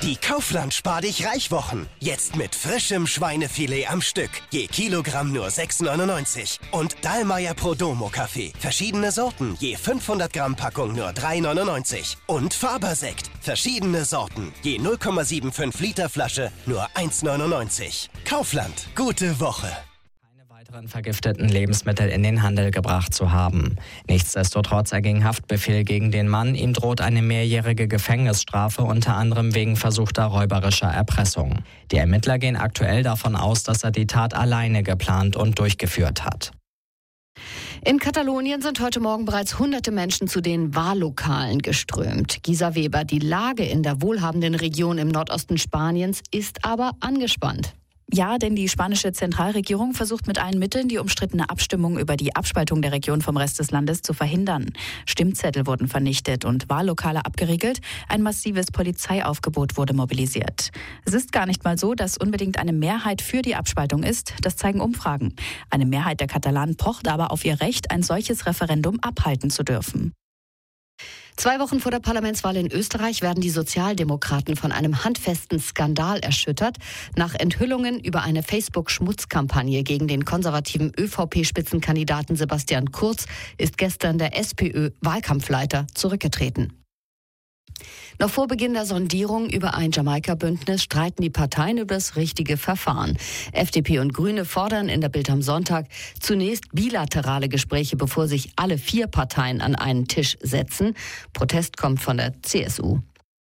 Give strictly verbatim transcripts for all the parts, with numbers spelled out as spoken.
Die Kaufland Spar dich reich Wochen. Jetzt mit frischem Schweinefilet am Stück. Je Kilogramm nur sechs neunundneunzig. Und Dallmayr Pro Domo Kaffee. Verschiedene Sorten. Je fünfhundert Gramm Packung nur drei neunundneunzig. Und Faber-Sekt. Verschiedene Sorten. Je null Komma fünfundsiebzig Liter Flasche nur eins neunundneunzig. Kaufland. Gute Woche. Weiteren vergifteten Lebensmittel in den Handel gebracht zu haben. Nichtsdestotrotz erging Haftbefehl gegen den Mann. Ihm droht eine mehrjährige Gefängnisstrafe, unter anderem wegen versuchter räuberischer Erpressung. Die Ermittler gehen aktuell davon aus, dass er die Tat alleine geplant und durchgeführt hat. In Katalonien sind heute Morgen bereits hunderte Menschen zu den Wahllokalen geströmt. Gisa Weber, die Lage in der wohlhabenden Region im Nordosten Spaniens ist aber angespannt. Ja, denn die spanische Zentralregierung versucht mit allen Mitteln, die umstrittene Abstimmung über die Abspaltung der Region vom Rest des Landes zu verhindern. Stimmzettel wurden vernichtet und Wahllokale abgeriegelt. Ein massives Polizeiaufgebot wurde mobilisiert. Es ist gar nicht mal so, dass unbedingt eine Mehrheit für die Abspaltung ist. Das zeigen Umfragen. Eine Mehrheit der Katalanen pocht aber auf ihr Recht, ein solches Referendum abhalten zu dürfen. Zwei Wochen vor der Parlamentswahl in Österreich werden die Sozialdemokraten von einem handfesten Skandal erschüttert. Nach Enthüllungen über eine Facebook-Schmutzkampagne gegen den konservativen ÖVP-Spitzenkandidaten Sebastian Kurz ist gestern der SPÖ-Wahlkampfleiter zurückgetreten. Noch vor Beginn der Sondierung über ein Jamaika-Bündnis streiten die Parteien über das richtige Verfahren. F D P und Grüne fordern in der Bild am Sonntag zunächst bilaterale Gespräche, bevor sich alle vier Parteien an einen Tisch setzen. Protest kommt von der C S U.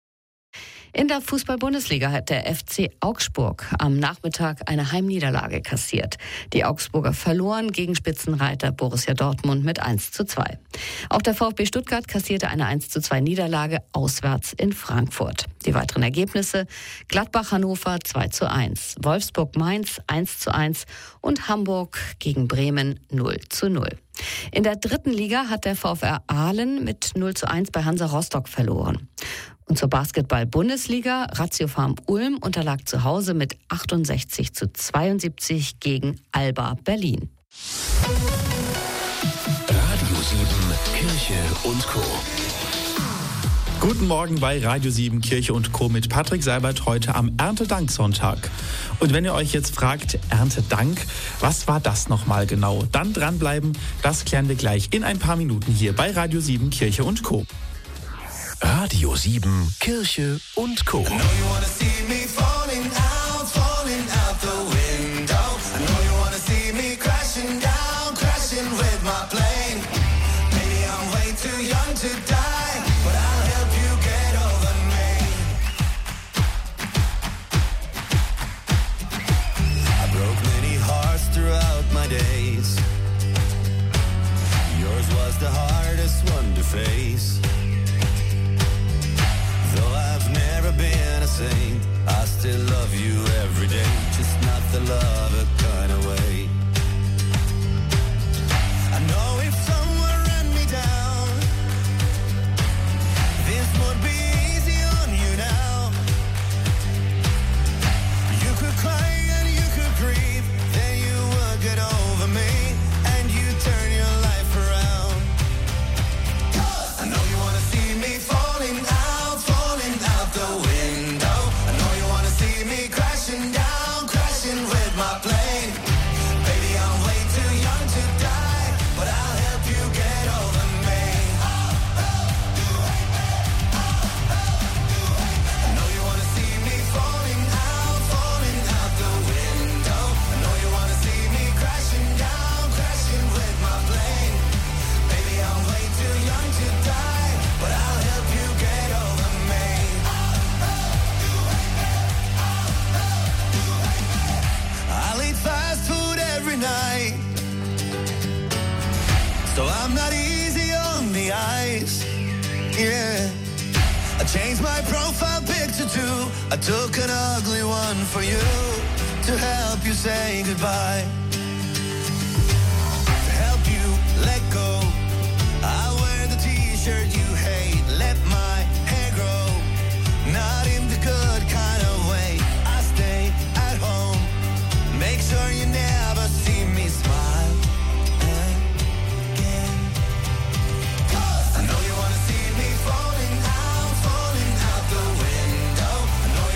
In der Fußball-Bundesliga hat der F C Augsburg am Nachmittag eine Heimniederlage kassiert. Die Augsburger verloren gegen Spitzenreiter Borussia Dortmund mit eins zu zwei. Auch der VfB Stuttgart kassierte eine eins zu zwei Niederlage auswärts in Frankfurt. Die weiteren Ergebnisse: Gladbach-Hannover zwei zu eins, Wolfsburg-Mainz eins zu eins und Hamburg gegen Bremen null zu null. In der dritten Liga hat der VfR Aalen mit null zu eins bei Hansa Rostock verloren. Und zur Basketball-Bundesliga: Ratio Farm Ulm unterlag zu Hause mit achtundsechzig zu zweiundsiebzig gegen Alba Berlin. Radio sieben, Kirche und Co. Guten Morgen bei Radio sieben, Kirche und Co. mit Patrick Seibert heute am Erntedanksonntag. Und wenn ihr euch jetzt fragt, Erntedank, was war das nochmal genau? Dann dranbleiben, das klären wir gleich in ein paar Minuten hier bei Radio sieben, Kirche und Co. Radio sieben, Kirche und Co. Days. Yours was the hardest one to face. Though I've never been a saint, I still love you every day, just not the lover kind of way. I know if someone ran me down, this would be easy on you now. You could cry and you could grieve, then you would get over me and you turn your life around. I know you wanna see me falling out, falling out the window. I know you wanna see me crashing down, crashing with my plane. Baby, I'm way too young to die, but I'll help you get over me. I know you wanna see me falling out, falling out the window. I know you wanna see me crashing down, crashing with my plane. Baby, I'm way too young to die, but I'll help you get over me. I'll eat fast food every night, so I'm not easy on the eyes. Yeah, I changed my profile picture too. I took an ugly one for you to help you say goodbye. To help you let go, I'll wear the t-shirt you hate. Let my hair grow, not in the good kind of way. I stay at home, make sure you never see me smile again. I know you wanna see me falling out, falling out the window. I know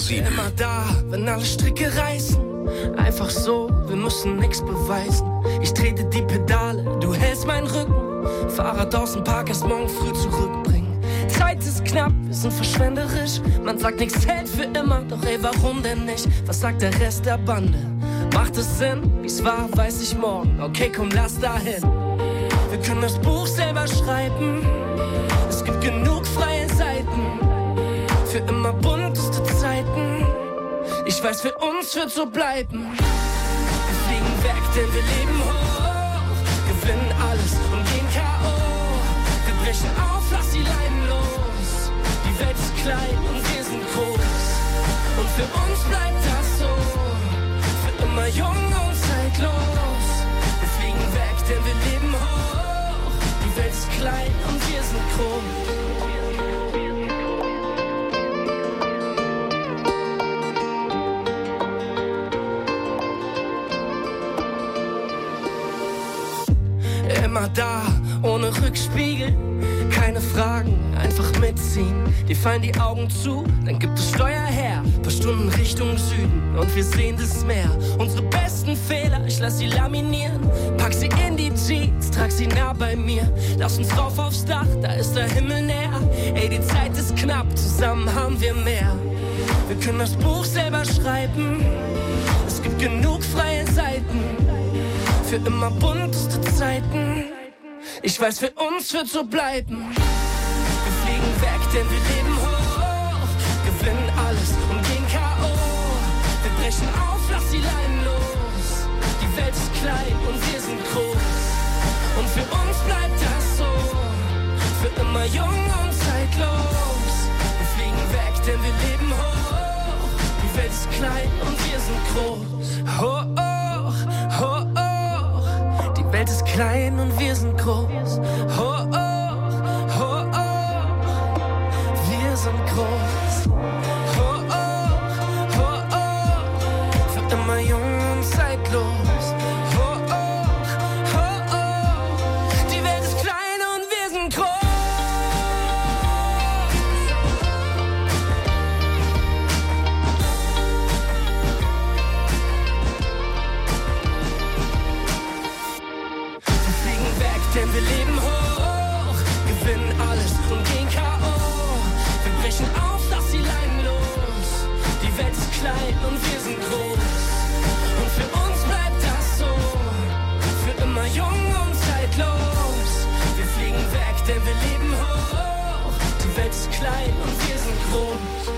sieben. Immer da, wenn alle Stricke reißen. Einfach so, wir müssen nix beweisen. Ich trete die Pedale, du hältst meinen Rücken. Fahrrad aus dem Park, erst morgen früh zurückbringen. Zeit ist knapp, wir sind verschwenderisch. Man sagt, nichts hält für immer, doch ey, warum denn nicht? Was sagt der Rest der Bande? Macht es Sinn? Wie's war, weiß ich morgen. Okay, komm, lass dahin. Wir können das Buch selber schreiben. Es gibt genug freie Seiten. Für immer bunteste Zeiten. Ich weiß, für uns wird so bleiben. Wir fliegen weg, denn wir leben hoch. Gewinnen alles und gehen K O. Wir brechen auf, lass die Leiden los. Die Welt ist klein und wir sind groß. Und für uns bleibt das so. Für immer jung und zeitlos. Wir fliegen weg, denn wir leben hoch. Die Welt ist klein und wir sind groß. Immer da, ohne Rückspiegel, keine Fragen, einfach mitziehen. Dir fallen die Augen zu, dann gibt es Steuer her, paar Stunden Richtung Süden und wir sehen das Meer. Unsere besten Fehler, ich lass sie laminieren, pack sie in die Jeans, trag sie nah bei mir. Lass uns rauf aufs Dach, da ist der Himmel näher. Ey, die Zeit ist knapp, zusammen haben wir mehr. Wir können das Buch selber schreiben, es gibt genug freie Seiten. Für immer bunteste Zeiten. Ich weiß, für uns wird so bleiben. Wir fliegen weg, denn wir leben hoch. Gewinnen alles und gehen K O. Wir brechen auf, lass die Leinen los. Die Welt ist klein und wir sind groß. Und für uns bleibt das so. Für immer jung und zeitlos. Wir fliegen weg, denn wir leben hoch. Die Welt ist klein und wir sind groß. Hoch, hoch, hoch. Die Welt ist klein und wir sind groß. Oh, oh, oh, oh. Wir sind groß. Oh, oh, oh, oh. Für immer jung und zeitlos. Oh, oh, oh, oh. Die Welt ist klein und wir sind groß. Denn wir leben hoch, gewinnen alles und gehen K O. Wir brechen auf, lass die Leinen los. Die Welt ist klein und wir sind groß. Und für uns bleibt das so. Für immer jung und zeitlos. Wir fliegen weg, denn wir leben hoch. Die Welt ist klein und wir sind groß.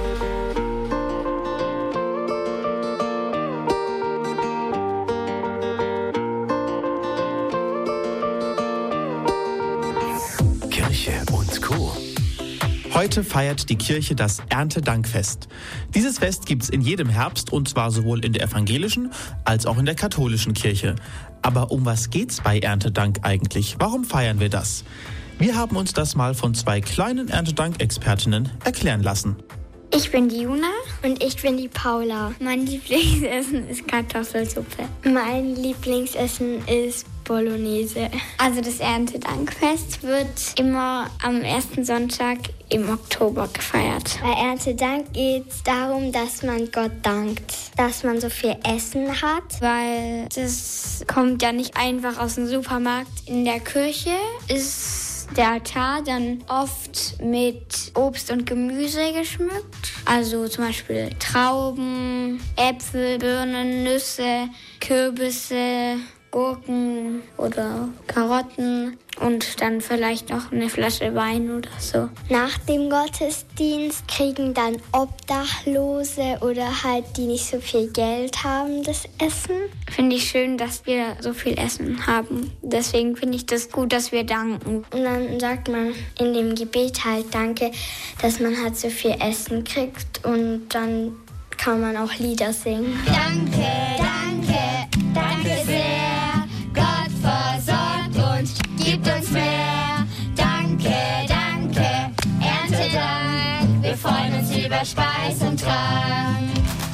Heute feiert die Kirche das Erntedankfest. Dieses Fest gibt's in jedem Herbst und zwar sowohl in der evangelischen als auch in der katholischen Kirche. Aber um was geht's bei Erntedank eigentlich? Warum feiern wir das? Wir haben uns das mal von zwei kleinen Erntedank-Expertinnen erklären lassen. Ich bin die Juna und ich bin die Paula. Mein Lieblingsessen ist Kartoffelsuppe. Mein Lieblingsessen ist Bolognese. Also das Erntedankfest wird immer am ersten Sonntag im Oktober gefeiert. Bei Erntedank geht es darum, dass man Gott dankt, dass man so viel Essen hat, weil das kommt ja nicht einfach aus dem Supermarkt. In der Kirche ist der Altar dann oft mit Obst und Gemüse geschmückt. Also zum Beispiel Trauben, Äpfel, Birnen, Nüsse, Kürbisse, Gurken oder Karotten und dann vielleicht noch eine Flasche Wein oder so. Nach dem Gottesdienst kriegen dann Obdachlose oder halt die nicht so viel Geld haben, das Essen. Finde ich schön, dass wir so viel Essen haben. Deswegen finde ich das gut, dass wir danken. Und dann sagt man in dem Gebet halt Danke, dass man halt so viel Essen kriegt und dann kann man auch Lieder singen. Danke, danke, danke sehr. Gott versorgt uns, gibt uns mehr. Danke, danke, Erntedank. Wir freuen uns über Speis und Trank.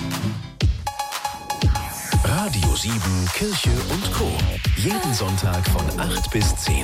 Radio sieben, Kirche und Co. Jeden Sonntag von acht bis zehn.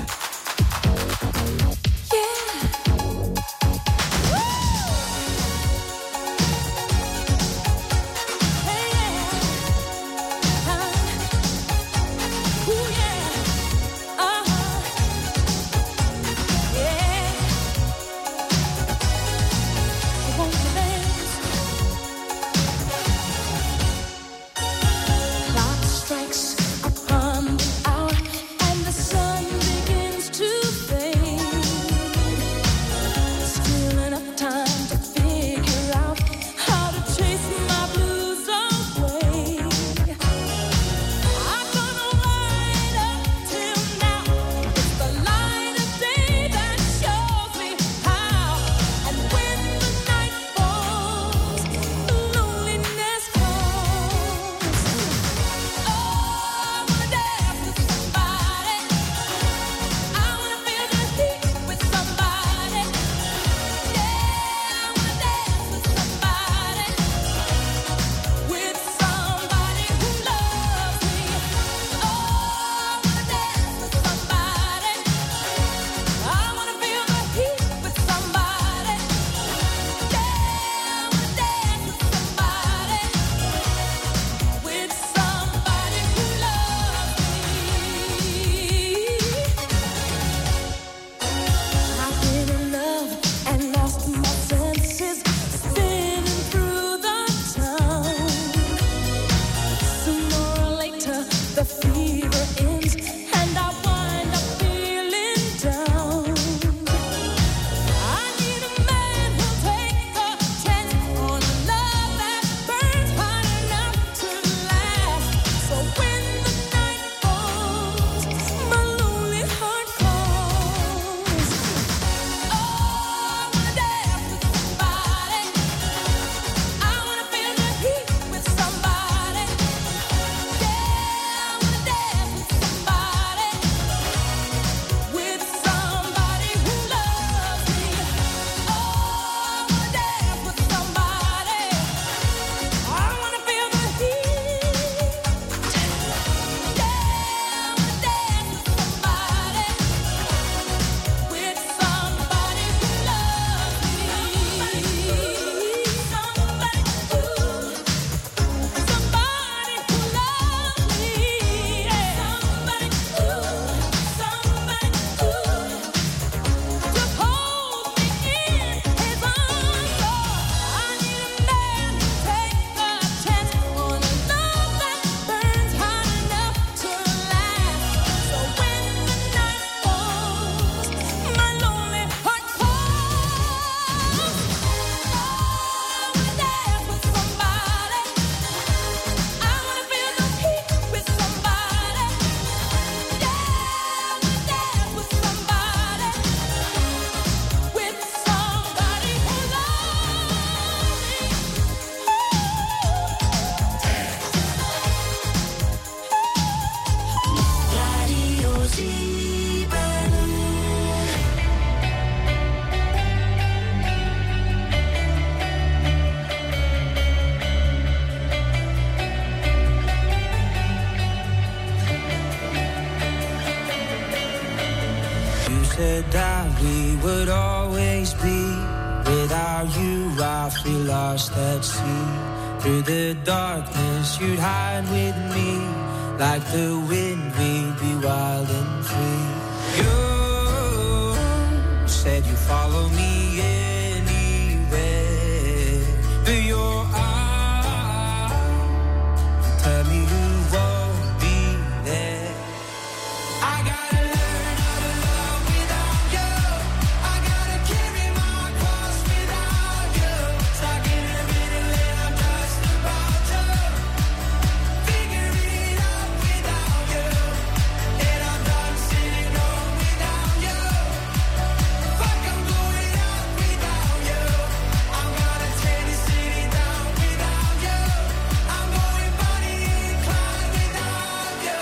You said that we would always be. Without you, I feel lost at sea. Through the darkness, you'd hide with me. Like the wind, we'd be wild and free. You said you follow me anywhere. But your eyes tell me you won't be there. I gotta learn how to love without you. I gotta carry my cross without you. Stuck in a middle and I'm just about to figure it out without you. And I'm done sitting home without you. Fuck, I'm going out without you. I'm gonna tear this city down without you. I'm going Bonnie and Clyde without you.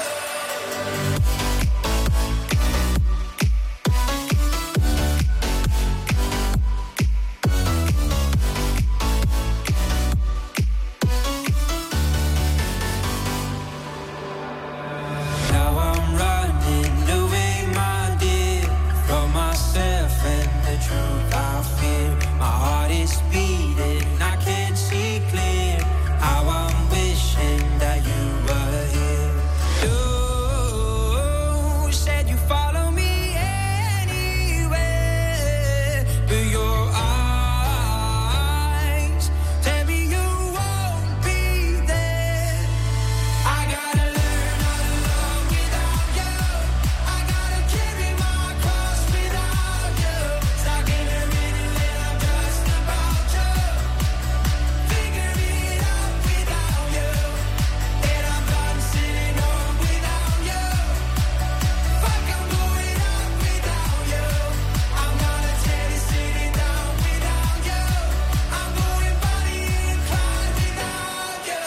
Now I'm running away, my dear, from myself and the truth I fear. My heart is beating, I can't see clear. How I'm wishing that you were here. You said you follow me anywhere, but your eyes tell me you won't be there. I gotta learn how to love without you. I gotta carry my cross without you. Stuck in a middle and I'm just about to figure it out without you. And I'm done sitting home without you. Fuck, I'm going out without you. I'm gonna tear this city down without you. I'm going Bonnie and Clyde without you.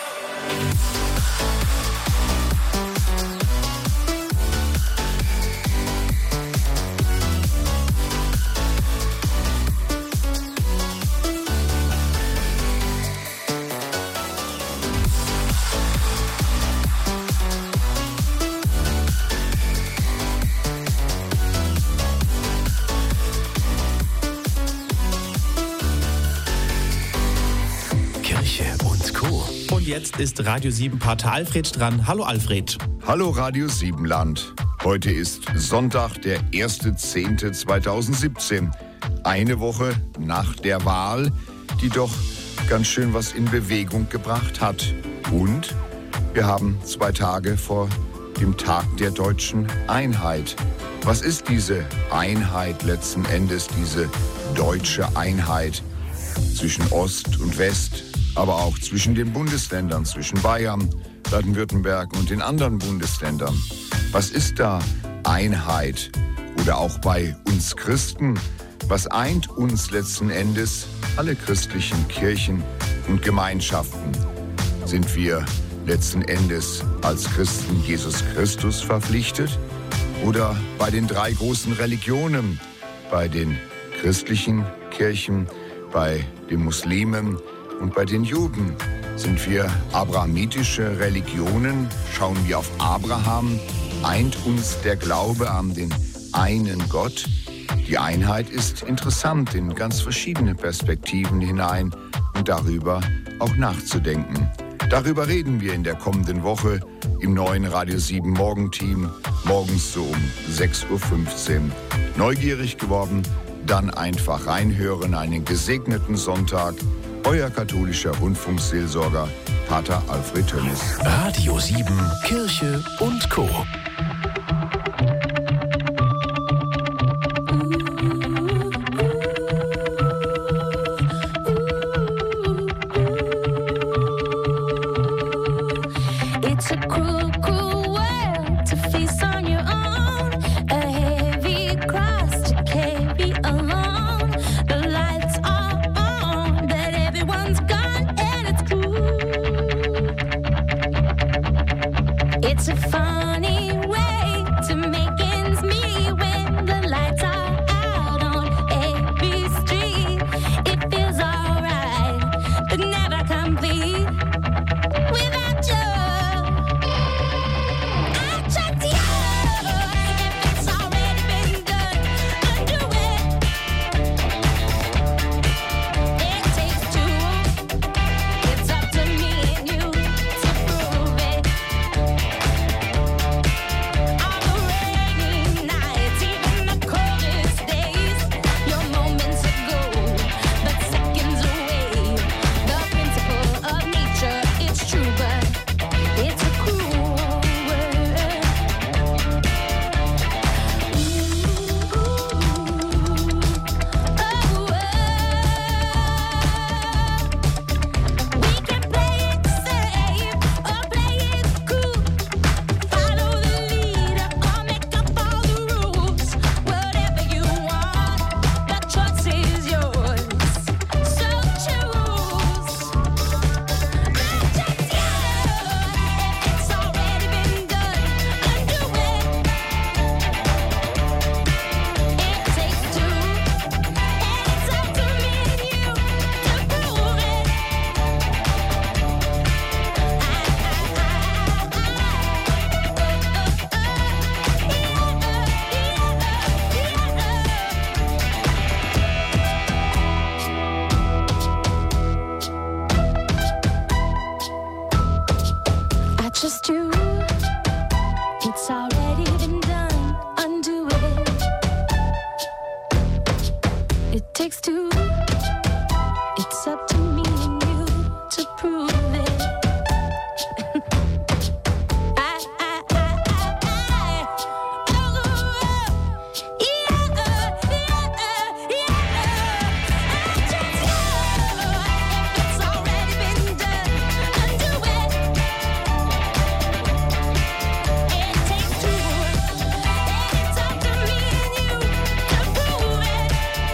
Kirche und Co. Und jetzt ist Radio sieben Pater Alfred dran. Hallo Alfred. Hallo Radio Siebenland. Heute ist Sonntag, der erster zehnter zweitausendsiebzehn. Eine Woche nach der Wahl, die doch ganz schön was in Bewegung gebracht hat. Und wir haben zwei Tage vor dem Tag der deutschen Einheit. Was ist diese Einheit letzten Endes, diese deutsche Einheit zwischen Ost und West, aber auch zwischen den Bundesländern, zwischen Bayern, Baden-Württemberg und den anderen Bundesländern? Was ist da Einheit? Oder auch bei uns Christen, was eint uns letzten Endes, alle christlichen Kirchen und Gemeinschaften? Sind wir letzten Endes als Christen Jesus Christus verpflichtet? Oder bei den drei großen Religionen, bei den christlichen Kirchen, bei den Muslimen und bei den Juden? Sind wir abrahamitische Religionen? Schauen wir auf Abraham? Eint uns der Glaube an den einen Gott? Die Einheit ist interessant in ganz verschiedene Perspektiven hinein und darüber auch nachzudenken. Darüber reden wir in der kommenden Woche im neuen Radio sieben Morgenteam, morgens so um sechs Uhr fünfzehn. Neugierig geworden? Dann einfach reinhören, einen gesegneten Sonntag. Euer katholischer Rundfunkseelsorger, Pater Alfred Tönnis. Radio sieben, Kirche und Co. It's a cruel, cruel world to face on your own. A heavy cross to carry alone. The lights are on, but everyone's gone, and it's cruel. It's a funny takes two. It's up to me and you to prove it. I, I, I, I, I. Oh, yeah, yeah, yeah. I just know it's already been done. Undo it. It takes two. And it's up to me and you to prove it.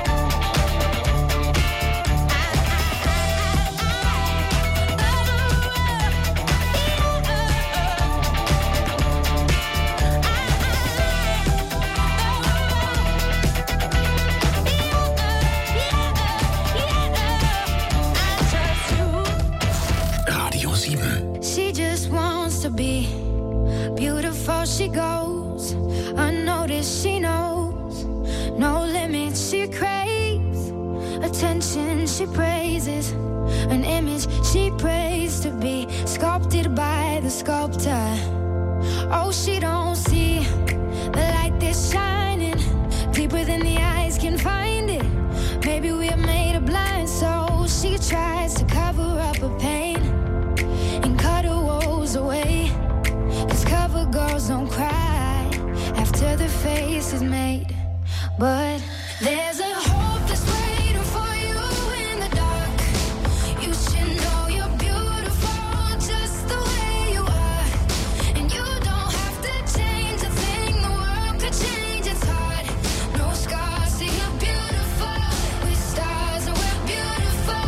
Radio sieben. She just wants to be beautiful. She goes unnoticed. She knows no limits. She craves attention. She praises an image. She prays to be sculpted by the sculptor. Oh, she don't see the light that's shining deeper than the eyes can find it. Maybe we're made of blind, so she tries to cover up her pain and cut her woes away. 'Cause cover girls don't cry after their face is made. But there's a hope that's waiting for you in the dark. You should know you're beautiful just the way you are. And you don't have to change a thing. The world could change its heart. No scars, see you're beautiful. With stars and we're beautiful.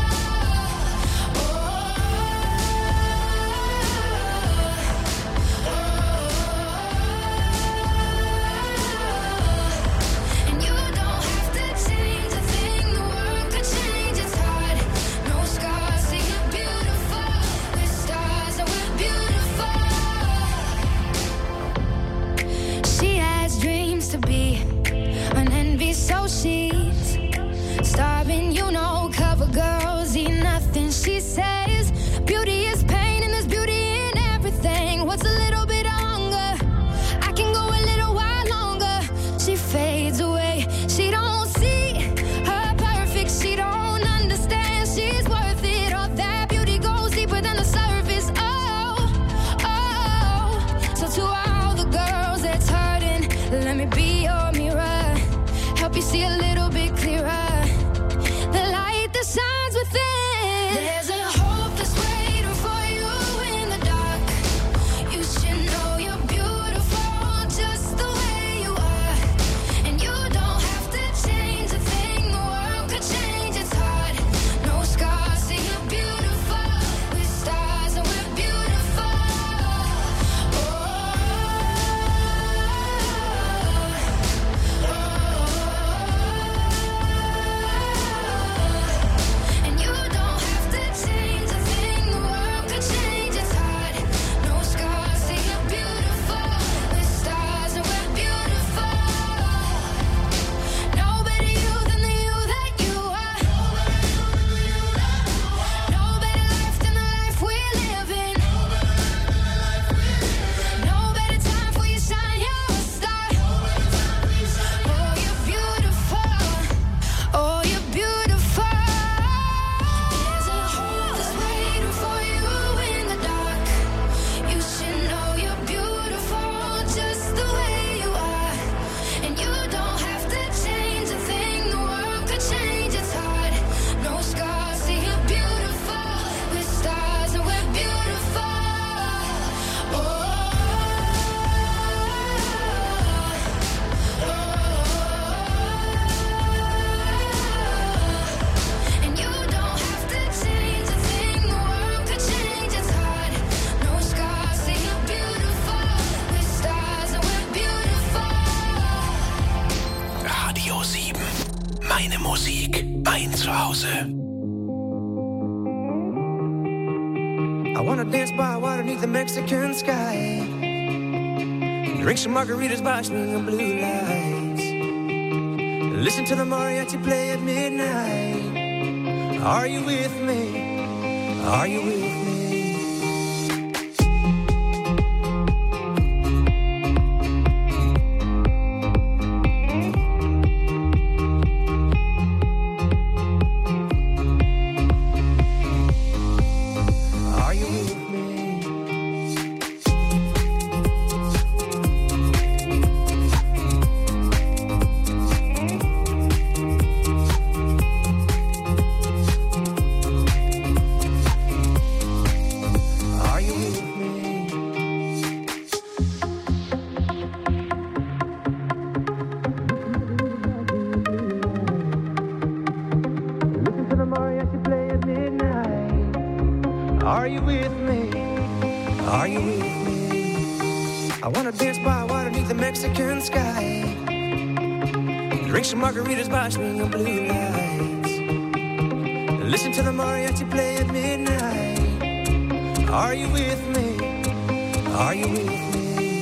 And you don't have to change a thing. The world could change its heart. No scars, see you're beautiful. With stars and we're beautiful. She has dreams to be an envy, so she's starving. You know, cover girls eat nothing. She says beauty is pain and there's beauty in everything. What's a little bit of hunger? I can go a little while longer. She fades away. She don't see her perfect. She don't understand she's worth it. All that beauty goes deeper than the surface. Oh, oh. So to all the girls that's hurting, let me be your mirror. Help you see a little bit clearer. The light that shines within. There's a hope that's waiting for you in the dark. You should know you're beautiful just the way you are. And you don't have to change a thing. The world could change its heart. No scars, see you're beautiful. With stars and we're beautiful. And you don't have to change a thing. The world could change its heart. No scars, see you're beautiful. With stars and we're beautiful. No better you than the you that you are. No better life than the life we're living. No better time for you shine, you're a star. Oh, you're beautiful. Oh, you're beautiful. There's a hope that's waiting for you in the dark. You should know you're beautiful just the way you are. And you don't have to change a thing. The world could change its heart. No scars, see you're beautiful. With stars and we're beautiful. And you don't have to change a thing. The world could change its heart. No scars, see you're beautiful. With stars and we're beautiful. Radio sieben. Meine Musik. Mein Zuhause. I wanna dance by water beneath the Mexican sky. Drink some margaritas by swinging blue lights. Listen to the mariachi play at midnight. Are you with me? Are you with me? wanna dance by water beneath the Mexican sky. Drink some margaritas by swinging blue lights. Listen to the mariachi play at midnight. Are you with me? Are you with me?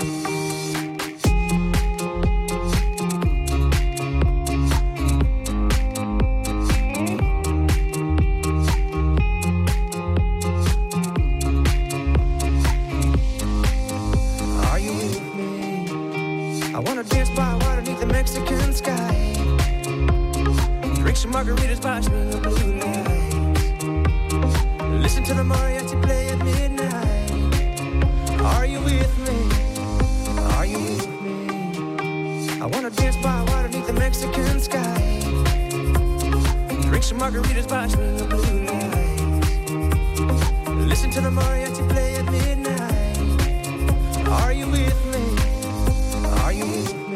Mexican sky. Drink some margaritas by swinging blue lights. Listen to the mariachi play at midnight. Are you with me? Are you with me? I wanna dance by water beneath the Mexican sky. Drink some margaritas by swinging blue lights. Listen to the mariachi play at midnight. Are you with me? Are you with me?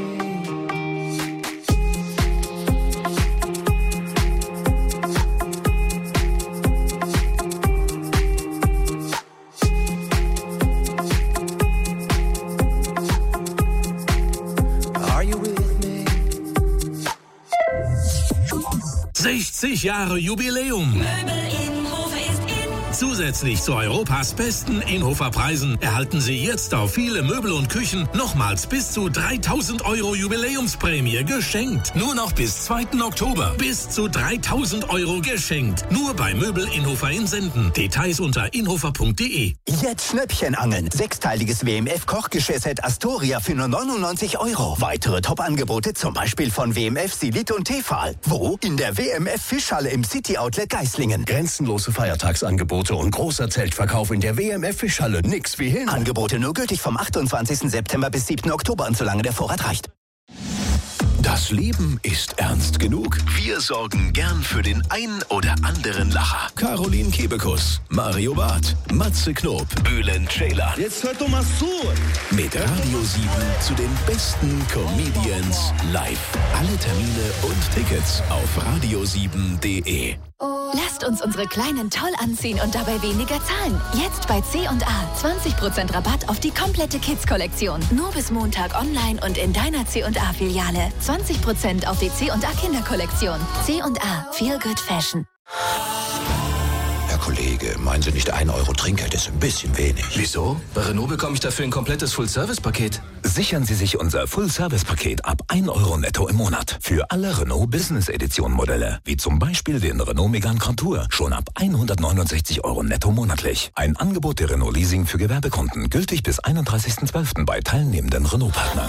sechzig Jahre Jubiläum. Zusätzlich zu Europas besten Inhofer Preisen erhalten Sie jetzt auf viele Möbel und Küchen nochmals bis zu dreitausend Euro Jubiläumsprämie geschenkt. Nur noch bis zweiten Oktober. Bis zu dreitausend Euro geschenkt. Nur bei Möbel Inhofer in Senden. Details unter inhofer punkt de. Jetzt Schnäppchen angeln. Sechsteiliges W M F-Kochgeschirrset Astoria für nur neunundneunzig Euro. Weitere Top-Angebote zum Beispiel von W M F Silit und Tefal. Wo? In der W M F Fischhalle im City Outlet Geislingen. Grenzenlose Feiertagsangebote und großer Zeltverkauf in der W M F Fischhalle. Nix wie hin. Angebote nur gültig vom achtundzwanzigsten September bis siebten Oktober und solange der Vorrat reicht. Das Leben ist ernst genug. Wir sorgen gern für den ein oder anderen Lacher. Caroline Kebekus, Mario Barth, Matze Knob, Bülent Ceylan. Jetzt hört doch mal zu. Mit Radio sieben zu den besten Comedians live. Alle Termine und Tickets auf radio sieben punkt de. Lasst uns unsere Kleinen toll anziehen und dabei weniger zahlen. Jetzt bei C und A. zwanzig Prozent Rabatt auf die komplette Kids-Kollektion. Nur bis Montag online und in deiner C und A-Filiale. zwanzig Prozent auf die C und A-Kinderkollektion. C und A. Feel Good Fashion. Herr Kollege, meinen Sie nicht ein Euro Trinkgeld ist ein bisschen wenig? Wieso? Bei Renault bekomme ich dafür ein komplettes Full-Service-Paket. Sichern Sie sich unser Full-Service-Paket ab ein Euro netto im Monat. Für alle Renault Business Edition Modelle, wie zum Beispiel den Renault Megane Grand Tour, schon ab hundertneunundsechzig Euro netto monatlich. Ein Angebot der Renault Leasing für Gewerbekunden, gültig bis einunddreißigsten zwölften bei teilnehmenden Renault-Partnern.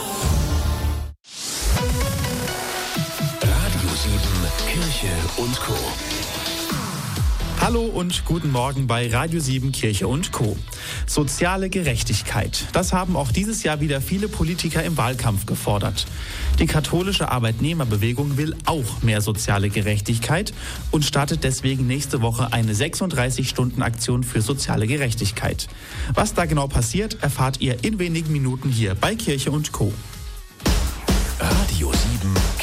Radio sieben, Kirche und Co. Hallo und guten Morgen bei Radio sieben Kirche und Co. Soziale Gerechtigkeit. Das haben auch dieses Jahr wieder viele Politiker im Wahlkampf gefordert. Die katholische Arbeitnehmerbewegung will auch mehr soziale Gerechtigkeit und startet deswegen nächste Woche eine sechsunddreißig-Stunden-Aktion für soziale Gerechtigkeit. Was da genau passiert, erfahrt ihr in wenigen Minuten hier bei Kirche und Co. Radio sieben